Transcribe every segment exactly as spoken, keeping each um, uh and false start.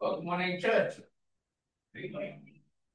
Good morning, church. Good morning.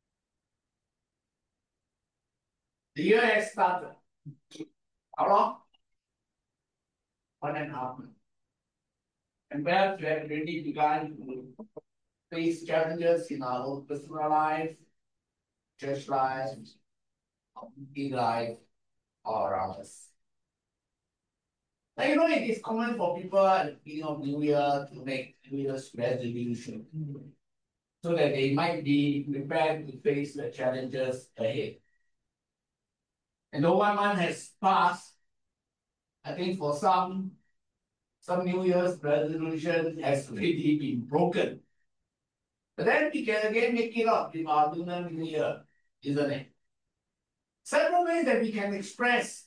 The year has started. How long? One and a half months. And perhaps we have already begun to face challenges in our own personal life, church life, community life, all around us. Now, you know, it is common for people at the beginning of New Year to make New Year's resolution so that they might be prepared to face the challenges ahead. And though one month has passed, I think for some, some New Year's resolution has already been broken. But then we can again make it up in our Lunar New Year, isn't it? Several ways that we can express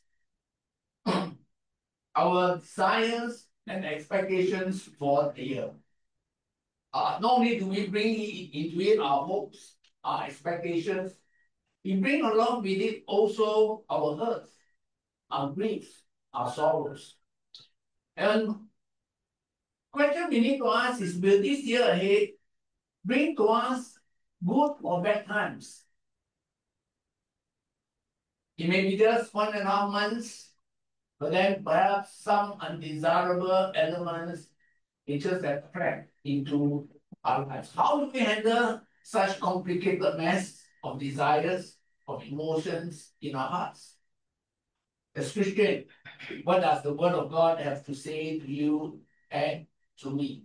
our desires and expectations for the year. Uh, not only do we bring into it our hopes, our expectations, we bring along with it also our hurts, our griefs, our sorrows. And question we need to ask is, will this year ahead bring to us good or bad times? It may be just one and a half months, but then perhaps some undesirable elements it just have crept into our lives. How do we handle such complicated mess of desires, of emotions in our hearts? As Christian, what does the Word of God have to say to you and to me?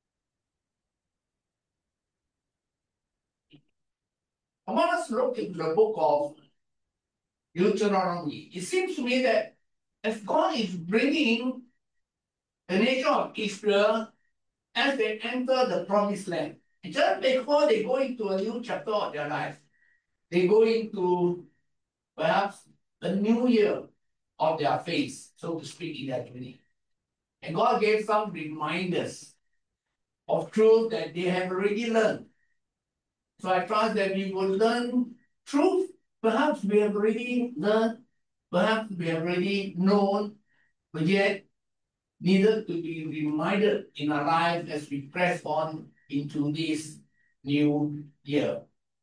I want us to look into the book of Deuteronomy. It seems to me that as God is bringing the nation of Israel as they enter the promised land, just before they go into a new chapter of their life, they go into perhaps a new year of their faith, so to speak, in their journey. And God gave some reminders of truth that they have already learned. So I trust that we will learn truth. Perhaps we have already learned, perhaps we have already known, but yet needed to be reminded in our lives as we press on into this new year.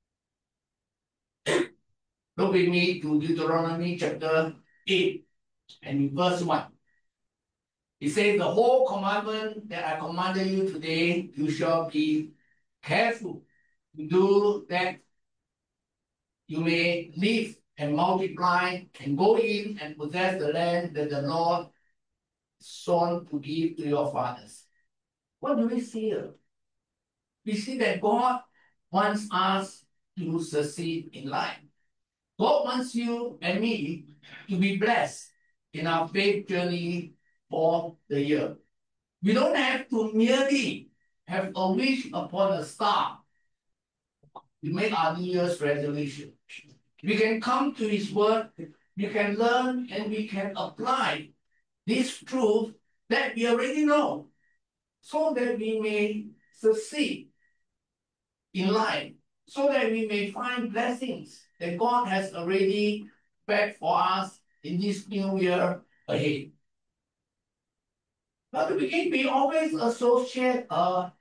Look with me to Deuteronomy chapter eight and verse one. It says, the whole commandment that I commanded you today, you shall be careful to do that you may live and multiply and go in and possess the land that the Lord sworn to give to your fathers. What do we see here? We see that God wants us to succeed in life. God wants you and me to be blessed in our faith journey for the year. We don't have to merely have a wish upon a star to make our New Year's resolution. We can come to His Word, we can learn, and we can apply this truth that we already know so that we may succeed in life, so that we may find blessings that God has already prepared for us in this new year ahead. But to begin, we always associate uh,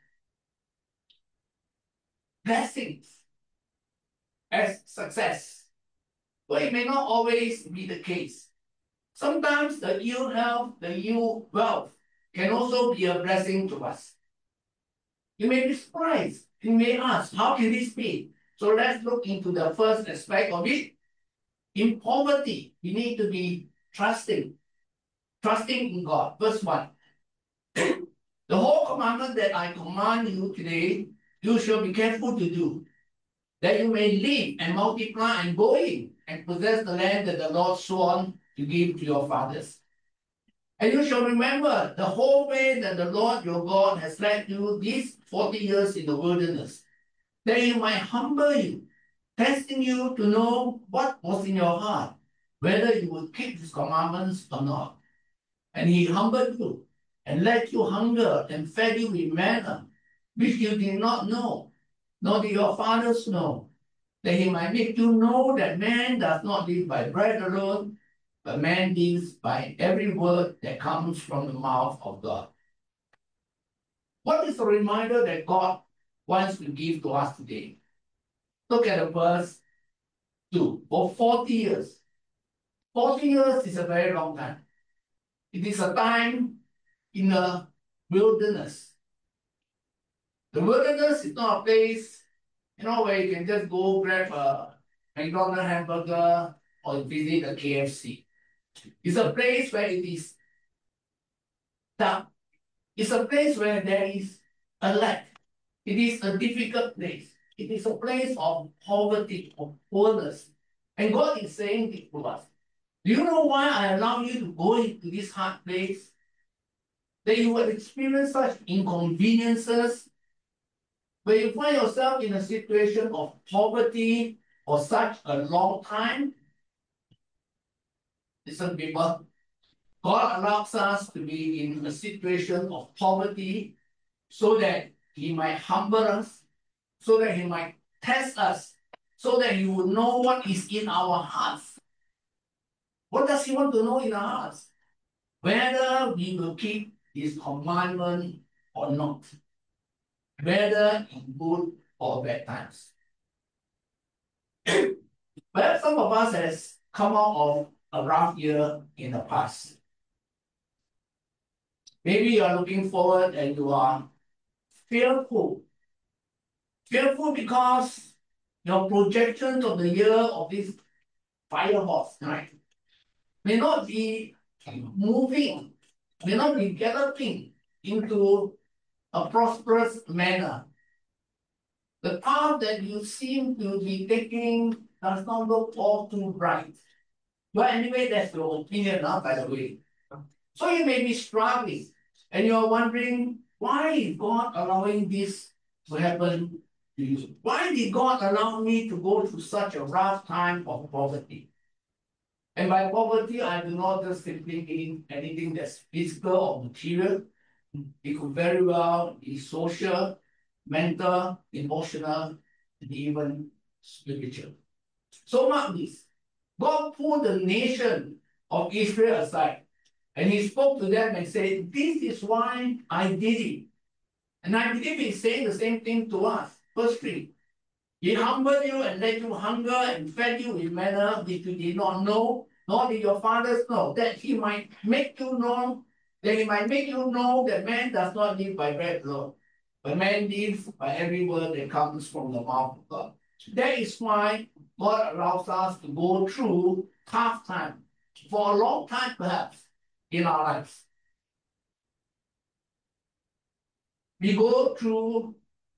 blessings as success. But it may not always be the case. Sometimes the ill health, the ill wealth can also be a blessing to us. You may be surprised. You may ask, how can this be? So let's look into the first aspect of it. In poverty, we need to be trusting. Trusting in God. Verse one. The whole commandment that I command you today, you shall be careful to do, that you may live and multiply and go in and possess the land that the Lord swore to give to your fathers. And you shall remember the whole way that the Lord your God has led you these forty years in the wilderness, that He might humble you, testing you to know what was in your heart, whether you would keep His commandments or not. And He humbled you and let you hunger and fed you with manna, which you did not know, nor did your fathers know, that He might make you know that man does not live by bread alone, but man lives by every word that comes from the mouth of God. What is a reminder that God wants to give to us today. Look at the verse two. For forty years. forty years is a very long time. It is a time in the wilderness. The wilderness is not a place, you know, where you can just go grab a McDonald's hamburger or visit a K F C. It's a place where it is dark. It's a place where there is a lack. It is a difficult place. It is a place of poverty, of poorness. And God is saying it to us. Do you know why I allow you to go into this hard place? That you will experience such inconveniences, where you find yourself in a situation of poverty for such a long time. Listen, people, God allows us to be in a situation of poverty so that He might humble us, so that He might test us, so that He will know what is in our hearts. What does He want to know in our hearts? Whether we will keep His commandment or not. Whether in good or bad times. Perhaps some of us has come out of a rough year in the past. Maybe you are looking forward and you are fearful. Fearful because your projections of the year of this fire horse, right, may not be moving, may not be galloping into a prosperous manner. The path that you seem to be taking does not look all too bright. But anyway, that's your opinion now, by the way. So you may be struggling and you're wondering, why is God allowing this to happen to you? Why did God allow me to go through such a rough time of poverty? And by poverty, I do not just simply mean anything that's physical or material. It could very well be social, mental, emotional, and even spiritual. So mark this. God pulled the nation of Israel aside and He spoke to them and said, this is why I did it. And I believe He's saying the same thing to us. Verse three. He humbled you and let you hunger and fed you in manner which you did not know, nor did your fathers know, that He might make you know, that He might make you know that man does not live by bread alone, but man lives by every word that comes from the mouth of God. That is why God allows us to go through tough times for a long time, perhaps, in our lives. We go through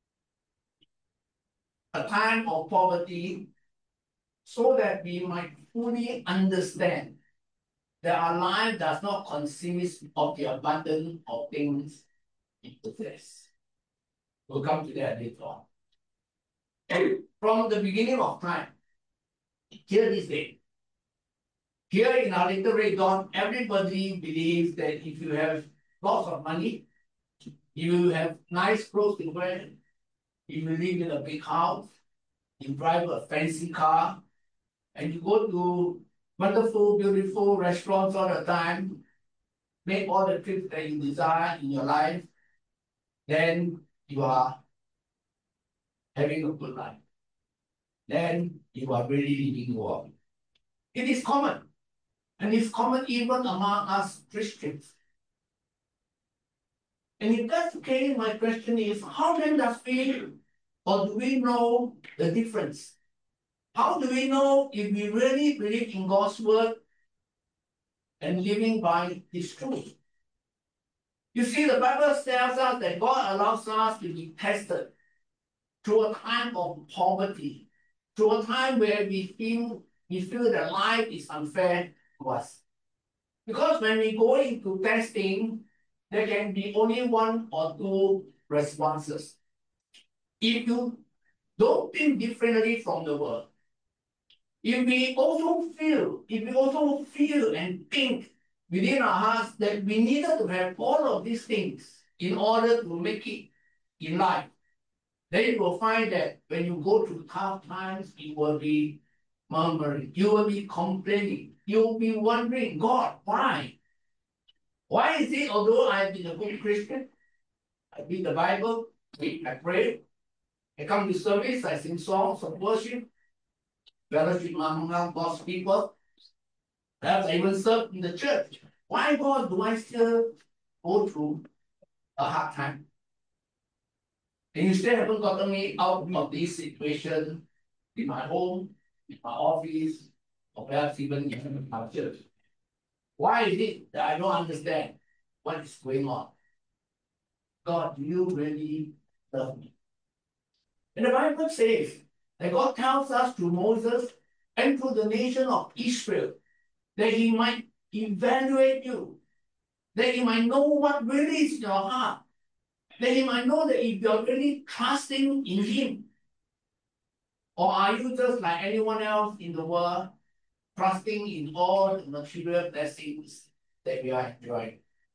a time of poverty so that we might fully understand that our life does not consist of the abundance of things we possess. We'll come to that later on. And from the beginning of time, here this day, here in our little red dot, everybody believes that if you have lots of money, you have nice clothes to wear, if you live in a big house, you drive a fancy car, and you go to wonderful, beautiful restaurants all the time, make all the trips that you desire in your life, then you are having a good life. Then you are really living well. It is common. And it's common even among us Christians. And if that's the case, my question is, how then does we, or do we know the difference? How do we know if we really believe in God's word and living by His truth? You see, the Bible tells us that God allows us to be tested through a time of poverty, through a time where we feel we feel that life is unfair to us. Because when we go into testing, there can be only one or two responses. If you don't think differently from the world, if we also feel, if we also feel and think within our hearts that we needed to have all of these things in order to make it in life, then you will find that when you go through tough times, you will be murmuring, you will be complaining, you will be wondering, God, why? Why is it, although I've been a good Christian, I read the Bible, I pray, I come to service, I sing songs of worship, fellowship among God's people. Perhaps I even serve in the church. Why, God, do I still go through a hard time? And you still haven't gotten me out of this situation in my home, in my office, or perhaps even in my church. Why is it that I don't understand what is going on? God, do you really love me? And the Bible says that God tells us through Moses and through the nation of Israel that he might evaluate you, that he might know what really is in your heart, that he might know that if you're really trusting in him, or are you just like anyone else in the world, trusting in all the material blessings that we are enjoying?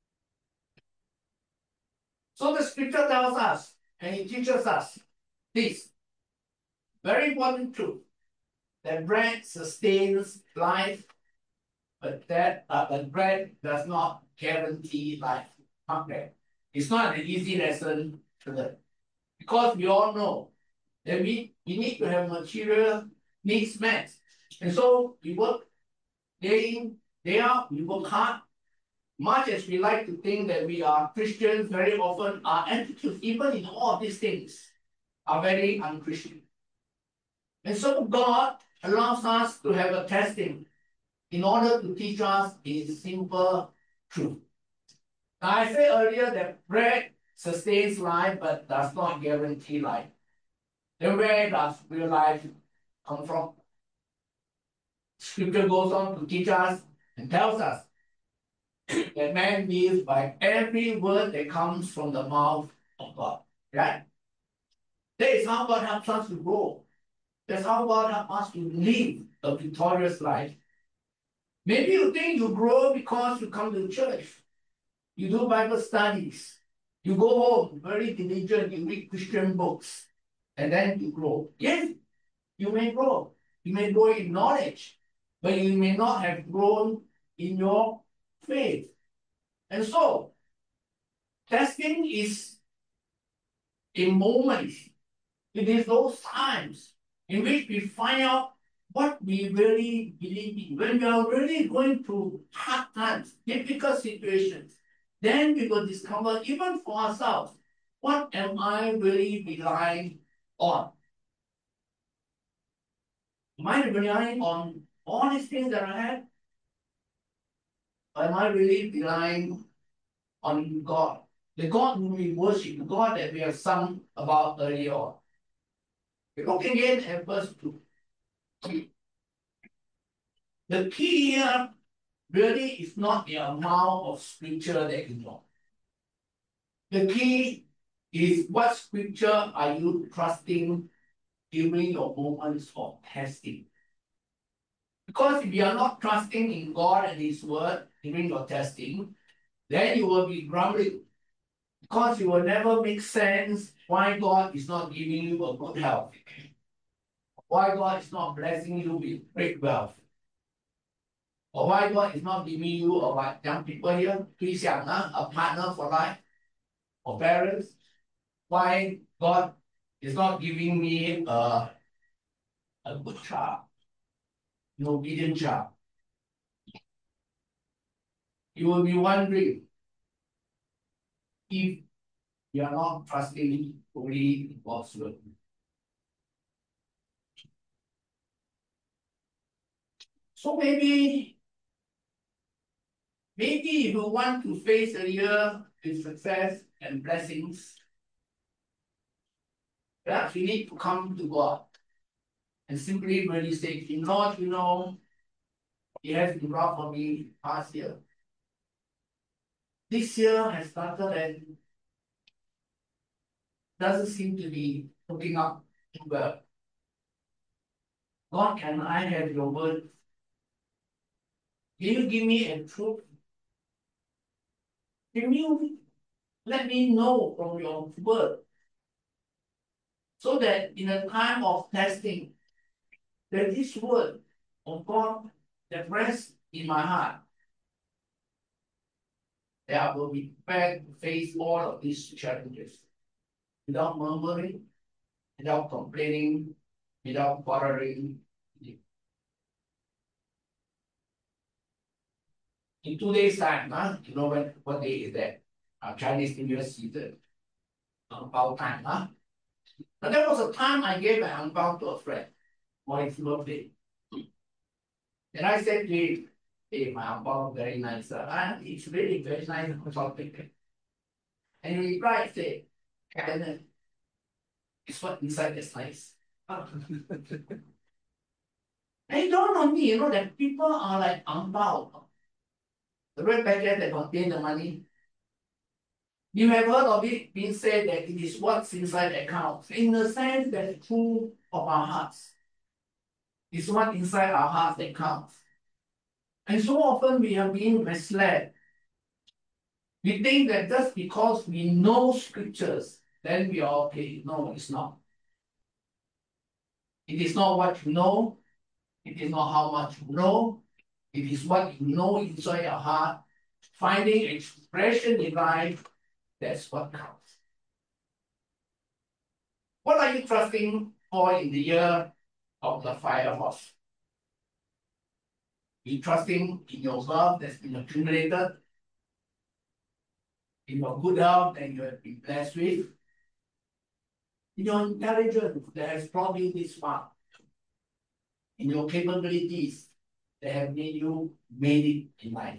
So the scripture tells us, and it teaches us this very important truth, that bread sustains life, but that uh, but bread does not guarantee life. Okay. It's not an easy lesson to learn. Because we all know that we, we need to have material needs met. And so we work day in, day out, we work hard. Much as we like to think that we are Christians, very often our attitudes, even in all of these things, are very unchristian. And so God allows us to have a testing in order to teach us a simple truth. Now, I said earlier that bread sustains life but does not guarantee life. Then where does real life come from? Scripture goes on to teach us and tells us that man lives by every word that comes from the mouth of God. Right? That is how God helps us to grow. That's how God helps us to live a victorious life. Maybe you think you grow because you come to church, you do Bible studies, you go home very diligent, you read Christian books, and then you grow. Yes, you may grow. You may grow in knowledge, but you may not have grown in your faith. And so, testing is a moment. It is those times in which we find out what we really believe in. When we are really going through hard times, difficult situations, then we will discover, even for ourselves, what am I really relying on? Am I relying on all these things that I have? Or am I really relying on God? The God whom we worship, the God that we have sung about earlier on. We're looking again at verse two. The key here really is not the amount of scripture that you know. The key is what scripture are you trusting during your moments of testing? Because if you are not trusting in God and His word during your testing, then you will be grumbling. Because you will never make sense why God is not giving you a good health. Why God is not blessing you with great wealth. Or why God is not giving you, or what young people here, please young, a partner for life, or parents. Why God is not giving me a, a good child, an obedient child. You will be wondering if you are not trusting fully in God's word. So maybe, maybe if you want to face a year with success and blessings, perhaps you need to come to God and simply really say, Lord, you know, He has been rough for me past year. This year has started and doesn't seem to be looking up too well. God, can I have your word? Can you give me a truth? Can you let me know from your word so that in a time of testing, that this word of God that rests in my heart, that I will be prepared to face all of these challenges without murmuring, without complaining, without bothering. In two days' time, huh? You know when what day is that? Uh, Chinese New Year season. About time, huh? But there was a time I gave an ang bao to a friend for his birthday. And I said to him, hey, my ang bao very nice. Uh, and it's really very nice and something. And he replied, say, and it's what inside is nice. And it dawned on me, you know, that people are like ang bao. The red packet that contain the money. You have heard of it being said that it is what's inside the accounts, in the sense that the truth of our hearts. It's what inside our hearts that counts. And so often we are being misled. We think that just because we know scriptures, then we are okay. No, it's not. It is not what you know. It is not how much you know. It is what you know inside your heart. Finding expression in life, that's what counts. What are you trusting for in the year of the fire horse? You trusting in your wealth that's been accumulated, in your good health that you have been blessed with, in your intelligence that has brought you this far, in your capabilities that have made you made it in life.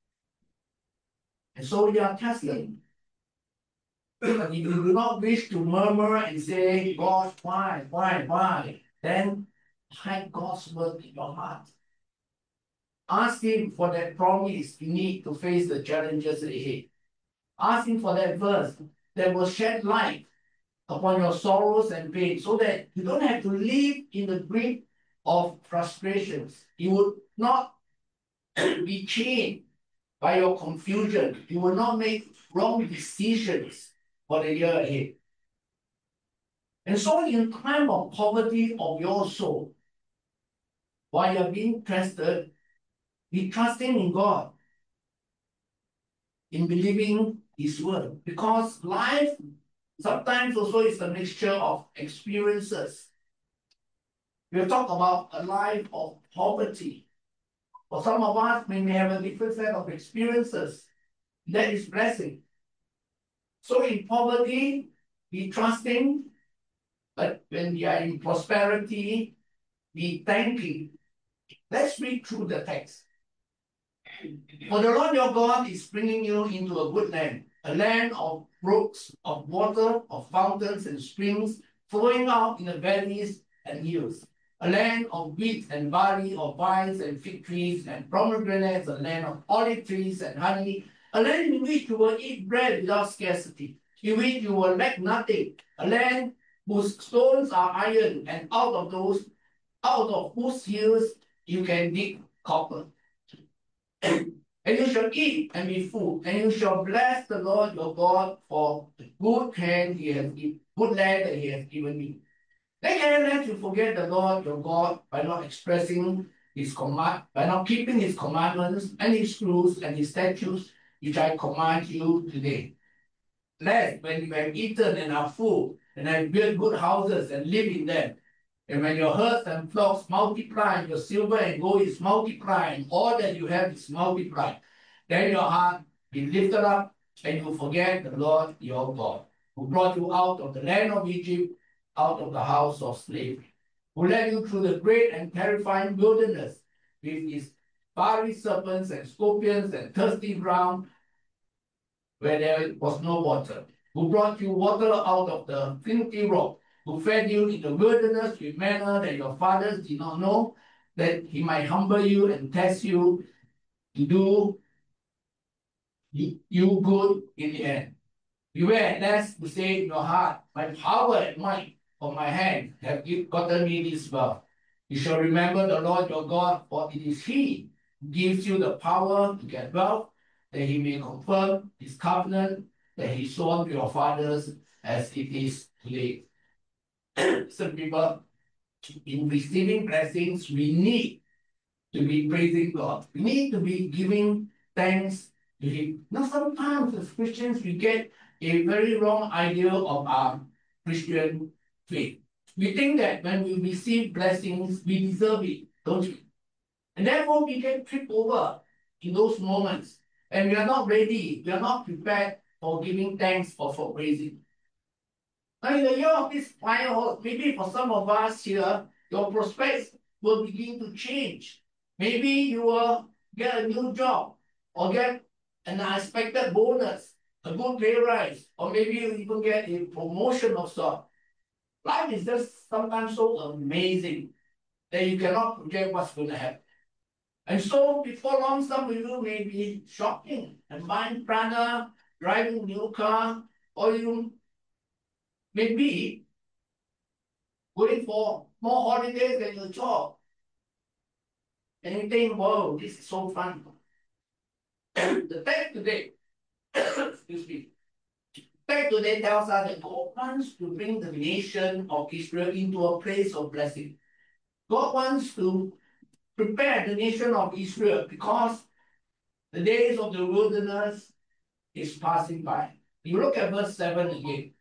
And so you are tested. If you do not wish to murmur and say, God, why, why, why, then hide God's word in your heart. Ask Him for that promise you need to face the challenges ahead. Ask Him for that verse that will shed light upon your sorrows and pain so that you don't have to live in the grip of frustrations. You would not be chained by your confusion. You will not make wrong decisions for the year ahead. And so in time of poverty of your soul, while you're being tested, be trusting in God, in believing His word. Because life sometimes also is a mixture of experiences. We'll talk about a life of poverty. For some of us, we may have a different set of experiences. That is blessing. So in poverty, be trusting, but when we are in prosperity, be thanking. Let's read through the text. For the Lord your God is bringing you into a good land, a land of brooks, of water, of fountains and springs, flowing out in the valleys and hills, a land of wheat and barley, of vines and fig trees and pomegranates, a land of olive trees and honey, a land in which you will eat bread without scarcity, in which you will lack nothing, a land whose stones are iron, and out of those, out of whose hills you can dig copper. And you shall eat and be full, and you shall bless the Lord your God for the good hand he has given, good land that he has given you. They can let you forget the Lord your God by not expressing his command, by not keeping his commandments and his rules and his statutes, which I command you today. Lest when you have eaten and are full, and have built good houses and live in them, and when your herds and flocks multiply, and your silver and gold is multiplying, all that you have is multiplied, then your heart be lifted up, and you forget the Lord your God, who brought you out of the land of Egypt, out of the house of slavery, who led you through the great and terrifying wilderness with its fiery serpents and scorpions and thirsty ground where there was no water, who brought you water out of the flinty rock, who fed you in the wilderness with manna that your fathers did not know, that he might humble you and test you to do you good in the end. Beware lest you say in your heart, my power and might of my hand have gotten me this wealth. You shall remember the Lord your God, for it is He who gives you the power to get wealth, that He may confirm His covenant that He swore to your fathers as it is today. Some people, in receiving blessings, we need to be praising God. We need to be giving thanks to Him. Now, sometimes as Christians, we get a very wrong idea of our Christian faith. We think that when we receive blessings, we deserve it, don't we? And therefore, we get tripped over in those moments. And we are not ready, we are not prepared for giving thanks or for praising. Now, in the year of this fire horse, maybe for some of us here, your prospects will begin to change. Maybe you will get a new job or get an unexpected bonus, a good pay rise, or maybe you even get a promotion of sort. Life is just sometimes so amazing that you cannot project what's going to happen. And so before long, some of you may be shopping and buying Prada, driving a new car, or you may be going for more holidays than your job. And you think, whoa, this is so fun. The text today, excuse me, text today tells us that God wants to bring the nation of Israel into a place of blessing. God wants to prepare the nation of Israel because the days of the wilderness is passing by. You look at verse seven again.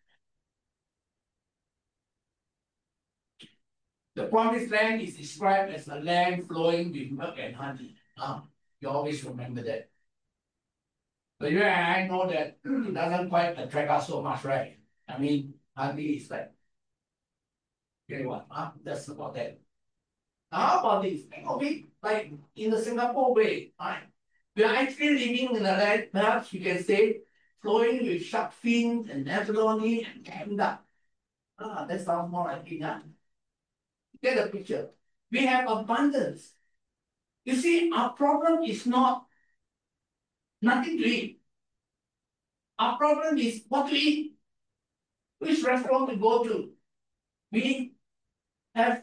The promised land is described as a land flowing with milk and honey. Ah, you always remember that. But you and I know that it doesn't quite attract us so much, right? I mean, honey is like, okay, what? Ah, that's about that. Now, how about this? Think of it like in the Singapore way, right? We are actually living in a land, perhaps you can say, flowing with shark fins and abalone and panda. Ah, that sounds more like it, huh? Get the picture. We have abundance. You see, our problem is not nothing to eat. Our problem is what to eat, which restaurant to go to. We have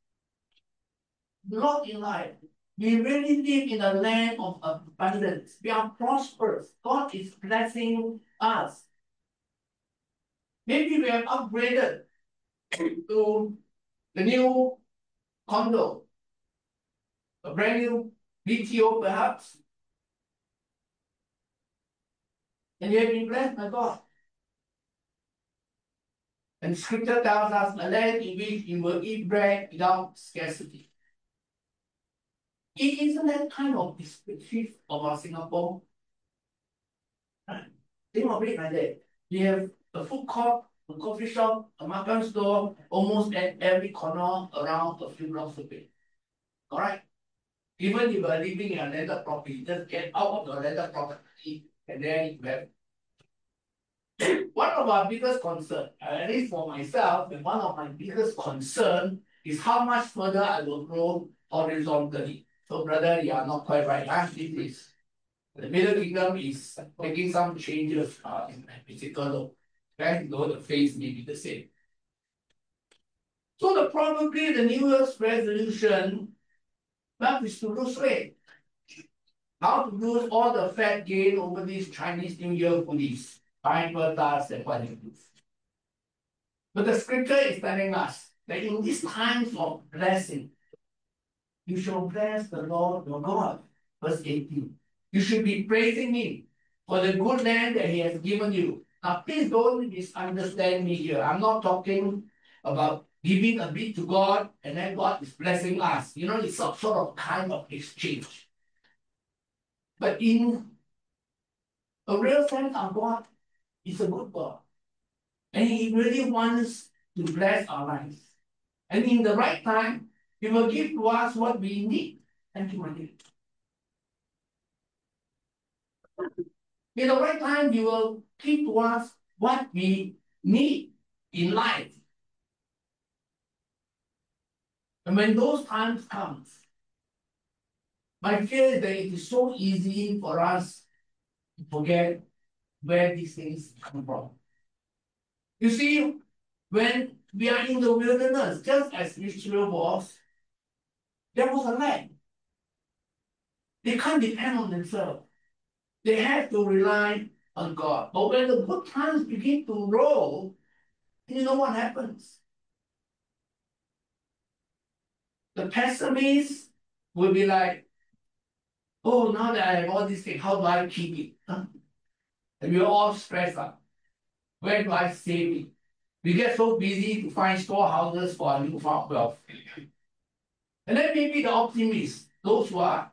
lot in life. We really live in a land of abundance. We are prosperous. God is blessing us. Maybe we have upgraded to the new condo, a brand new B T O perhaps. And you have been blessed by God. And scripture tells us a land in which you will eat bread without scarcity. It isn't that kind of descriptive of our Singapore. Think of it like that. We have a food court, a coffee shop, a makan store, almost at every corner around a few blocks away. Alright? Even if you are living in a landed property, just get out of the landed property and then you have. One of our biggest concern, at least for myself, and one of my biggest concern is how much further I will grow horizontally. So brother, you are not quite right. Huh? This is the Middle Kingdom is making some changes uh, in physical, okay? Though the face may be the same. So the probably the New Year's resolution, well, is to lose weight. How to lose all the fat gain over these Chinese New Year foodies, pineapple tarts and what it is. But the scripture is telling us that in these times of blessing, you shall bless the Lord your God. Verse eighteen. You should be praising Him for the good land that He has given you. Now, please don't misunderstand me here. I'm not talking about giving a bit to God and then God is blessing us. You know, it's some sort of kind of exchange. But in a real sense, our God is a good God. And He really wants to bless our lives. And in the right time, He will give to us what we need. Thank you, my dear. In the right time, He will give to us what we need in life. And when those times come, my fear is that it is so easy for us to forget where these things come from. You see, when we are in the wilderness, just as Israel was, there was a lack. They can't depend on themselves. They have to rely on God. But when the good times begin to roll, you know what happens? The pessimists will be like, oh, now that I have all these things, how do I keep it? Huh? And we're all stressed out. Where do I save it? We get so busy to find storehouses for our newfound wealth. And then maybe the optimists, those who are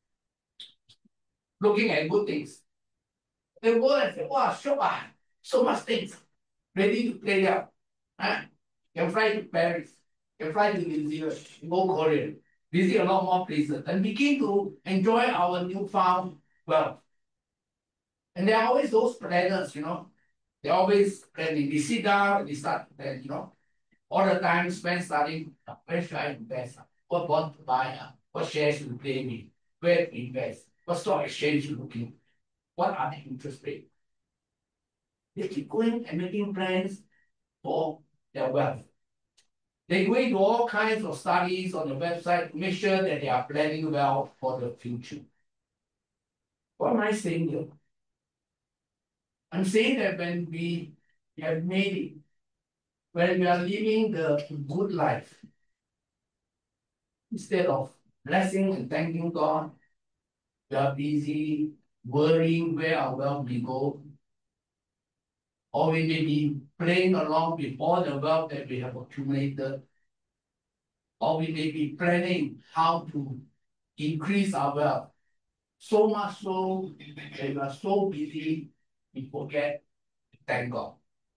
looking at good things, they go and say, wow, sure, ah, so much things ready to play out. Huh? Can fly to Paris, can fly to New Zealand, go Korea, visit a lot more places, and begin to enjoy our newfound wealth. And there are always those planners, you know. They always planning. They sit down and they start to plan, you know. All the time spent studying uh, where should I invest? uh, What bond to buy? uh, What shares to play with? Where to invest? What stock exchange you looking? What are the interest rate? They keep going and making plans for their wealth. They go into all kinds of studies on the website to make sure that they are planning well for the future. What am I saying here? I'm saying that when we have made it, when we are living the good life, instead of blessing and thanking God, we are busy worrying where our wealth will go, or we may be playing along with all the wealth that we have accumulated, or we may be planning how to increase our wealth. So much so that we are so busy, we forget to thank God.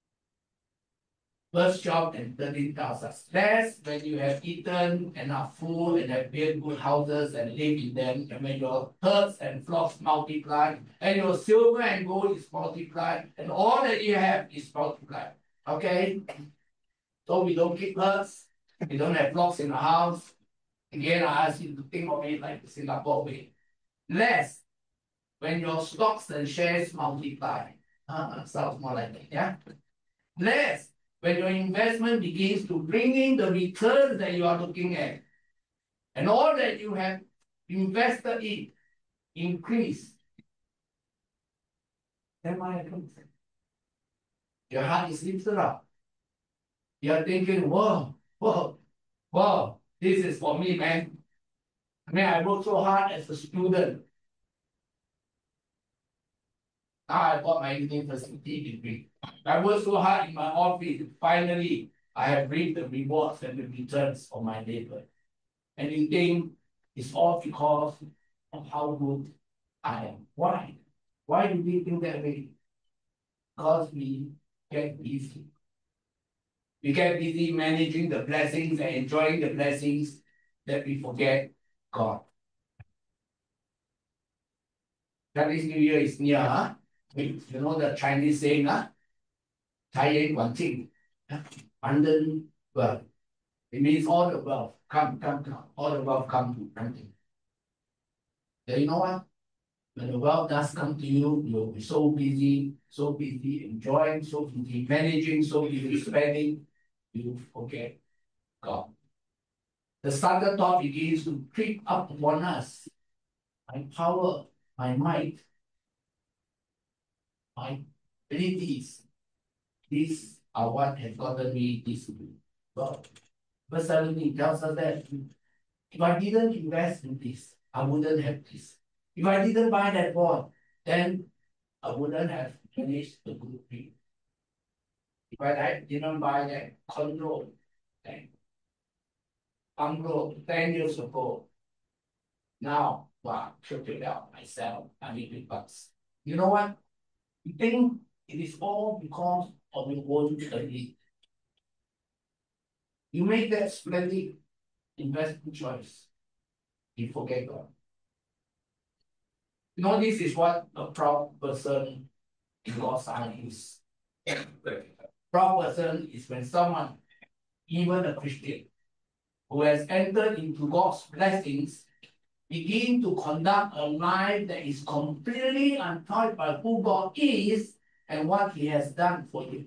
Verse twelve and thirteen tells us, lest when you have eaten and are full and have built good houses and live in them, and when your herds and flocks multiply, and your silver and gold is multiplied, and all that you have is multiplied. Okay? So we don't keep herds, we don't have flocks in the house. Again, I ask you to think of it like the Singapore way. Lest when your stocks and shares multiply. Uh, sounds more like that, yeah? Less when your investment begins to bring in the returns that you are looking at, and all that you have invested in increase, then what happens? Your heart is lifted up. You are thinking, whoa, whoa, whoa, this is for me, man. I mean, I worked so hard as a student. Now I got my university degree. I worked so hard in my office. Finally, I have reaped the rewards and the returns for my labor. And you think it's all because of how good I am. Why? Why do we think that way? Because we get busy. We get busy managing the blessings and enjoying the blessings that we forget God. Chinese New Year is near, huh? You know the Chinese saying, huh? 财源广进, abundant wealth. It means all the wealth come, come, come. All the wealth come to something. Then you know what? When the wealth does come to you, you'll be so busy, so busy enjoying, so busy managing, so busy spending, you forget God. The starter thought begins to creep up upon us. My power, my might, my abilities, these are what have gotten me this God. Verse seventeen tells us that if I didn't invest in this, I wouldn't have this. If I didn't buy that bond, then I wouldn't have finished the good thing. If I didn't buy that condo, that bungalow ten years ago, now, wow, check it out myself, I need big bucks. You know what? You think it is all because of your own elite. You make that splendid investment choice. You forget God. You know, this is what a proud person in God's eye is. Proud person is when someone, even a Christian, who has entered into God's blessings, begin to conduct a life that is completely untouched by who God is and what He has done for you.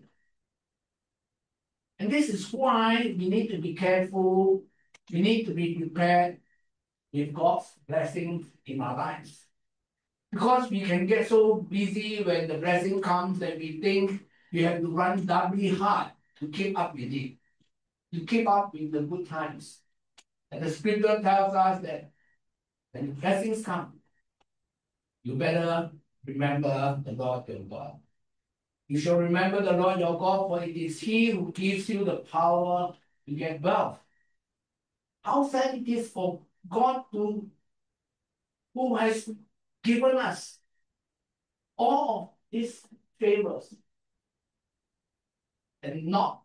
And this is why we need to be careful, we need to be prepared with God's blessings in our lives. Because we can get so busy when the blessing comes that we think we have to run doubly hard to keep up with it, to keep up with the good times. And the scripture tells us that when the blessings come, you better remember the Lord your God. You shall remember the Lord your God, for it is He who gives you the power to get wealth. How sad it is for God to, who has given us all of these favors and not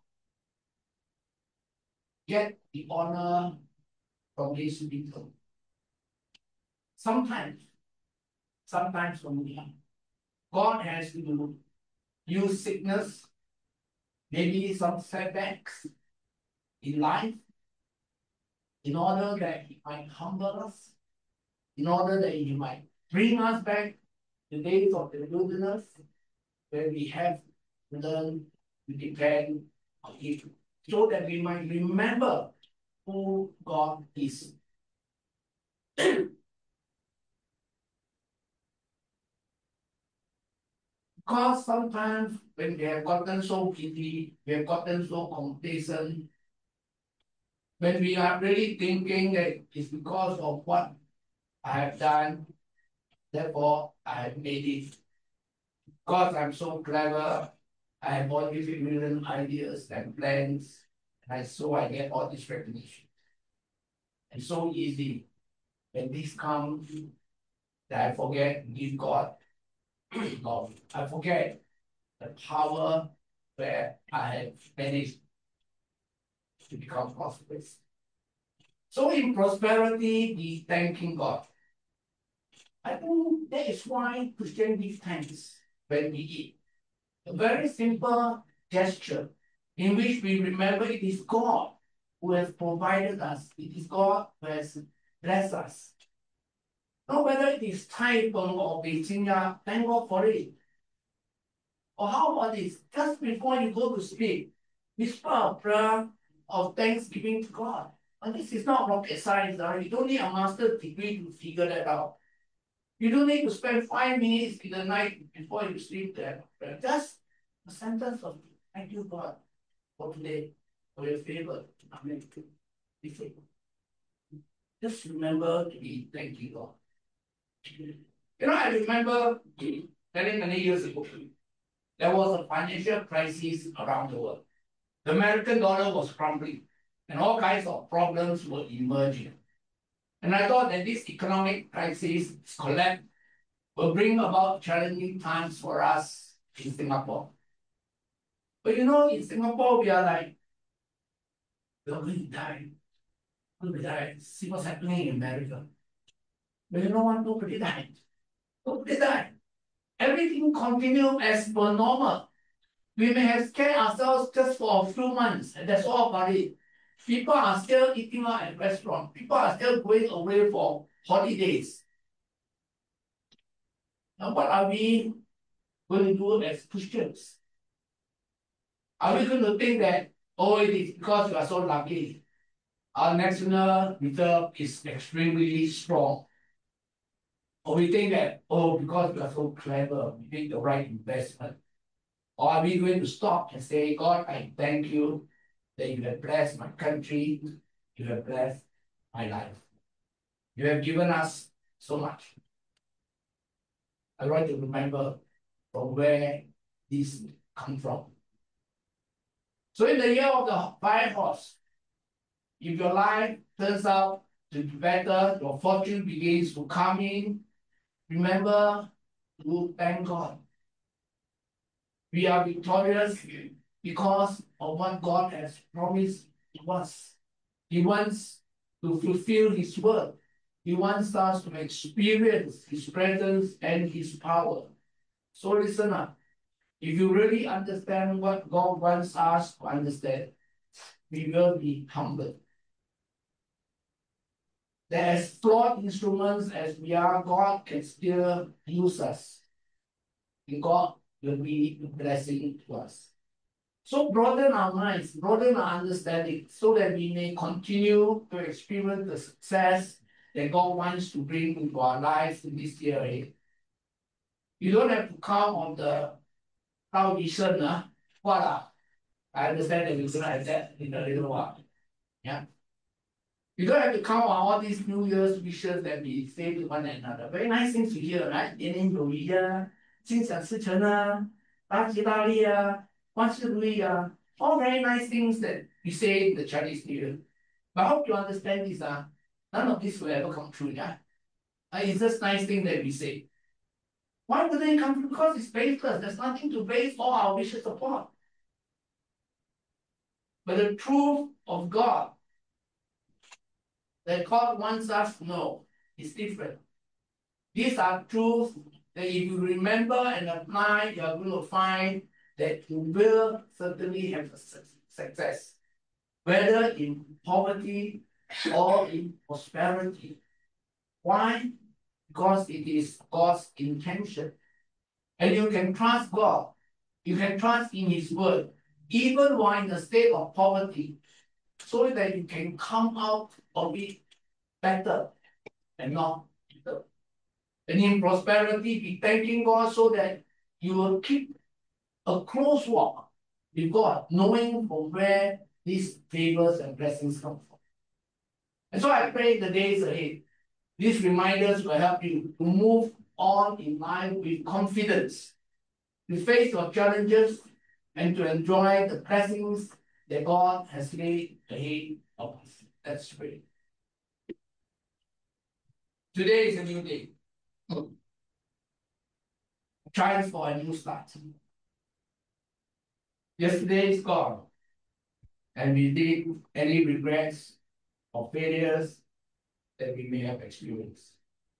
get the honor from these people. Sometimes, sometimes when we God has to use sickness, maybe some setbacks in life, in order that He might humble us, in order that He might bring us back to the days of the wilderness, where we have learned to depend on Him, so that we might remember who God is. Because sometimes when we have gotten so pity, we have gotten so complacent, when we are really thinking that it's because of what I have done, therefore I have made it. Because I'm so clever, I have all these million ideas and plans, and so I get all this recognition. And so easy when this comes that I forget to give God love. I forget the power where I have managed to become prosperous. So in prosperity, be thanking God. I think that is why Christians give thanks when we eat. A very simple gesture in which we remember it is God who has provided us. It is God who has blessed us. Now whether it is Thai Peng or Beijing, thank God for it. Or how about this? Just before you go to sleep, whisper a prayer of thanksgiving to God. And this is not rocket science. Uh. You don't need a master's degree to figure that out. You don't need to spend five minutes in the night before you sleep there. Just a sentence of thank you, God, for today, for your favor. Amen. Just remember to be thanking God. You know, I remember many, many years ago, there was a financial crisis around the world. The American dollar was crumbling, and all kinds of problems were emerging. And I thought that this economic crisis collapse will bring about challenging times for us in Singapore. But you know, in Singapore, we are like, we're going to die. We're going to die. See what's happening in America. But you know what? Nobody died. Nobody died. Everything continued as per normal. We may have scared ourselves just for a few months, and that's all about it. People are still eating out at restaurants. People are still going away for holidays. Now, what are we going to do as Christians? Are we going to think that, oh, it is because we are so lucky? Our national reserve is extremely strong. Or we think that, oh, because we are so clever, we make the right investment. Or are we going to stop and say, God, I thank you that you have blessed my country, you have blessed my life. You have given us so much. I want to remember from where this comes from. So in the year of the fire horse, if your life turns out to be better, your fortune begins to come in, remember to thank God. We are victorious because of what God has promised to us. He wants to fulfill His word. He wants us to experience His presence and His power. So listen up. If you really understand what God wants us to understand, we will be humble. That as flawed instruments as we are, God can still use us. And God will be a blessing to us. So broaden our minds, broaden our understanding, so that we may continue to experience the success that God wants to bring into our lives in this year ahead. You don't have to count on the foundation, uh, what uh, I understand that we're going to have that in a little while. Yeah. You don't have to count on all these New Year's wishes that we say to one another. Very nice things to hear, right? 年年有余啊，心想事成啊， 大吉大利啊, Wanshi all very nice things that we say in the Chinese New Year. But I hope you understand this. Uh, none of this will ever come true. Yeah? Uh, it's just nice thing that we say. Why would they come true? Because it's baseless. There's nothing to base all our wishes upon. But the truth of God that God wants us to know is different. These are truths that if you remember and apply, you are going to find that you will certainly have a success, whether in poverty or in prosperity. Why? Because it is God's intention. And you can trust God. You can trust in His word, even while in a state of poverty, so that you can come out of it better and not bitter. And in prosperity, be thanking God so that you will keep a close walk with God, knowing from where these favors and blessings come from. And so I pray the days ahead, these reminders will help you to move on in life with confidence, to face your challenges, and to enjoy the blessings that God has laid ahead of us. Let's pray. Today is a new day. A chance for a new start. Yesterday is gone, and we did any regrets or failures that we may have experienced.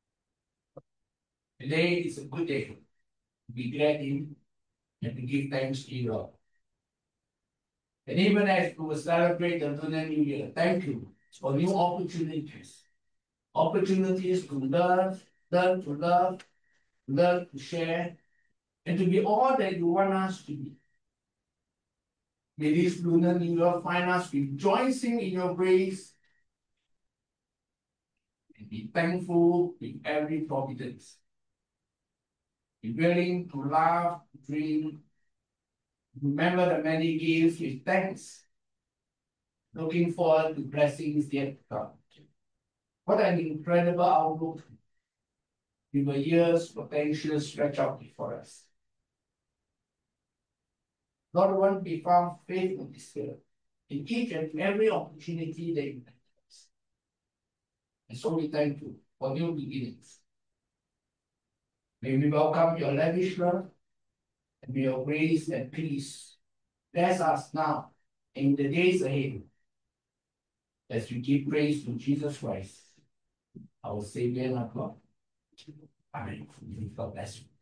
Today is a good day to be glad in and to give thanks to you, Lord. And even as we will celebrate the Lunar New Year, thank you for new opportunities. Opportunities to learn, learn to love, learn to share, and to be all that you want us to be. May this Lunar New Year find us rejoicing in your grace and be thankful with every providence. Be willing to laugh, dream, remember the many gifts with thanks. Looking forward to blessings yet to come. What an incredible outlook with a year's potential stretch out before us. Lord, we want to be found faithful this year in each and every opportunity that you give us. And so we thank you for new beginnings. May we welcome your lavish love and may your grace and peace bless us now in the days ahead as we give praise to Jesus Christ, our Savior and our God. Amen. God bless you.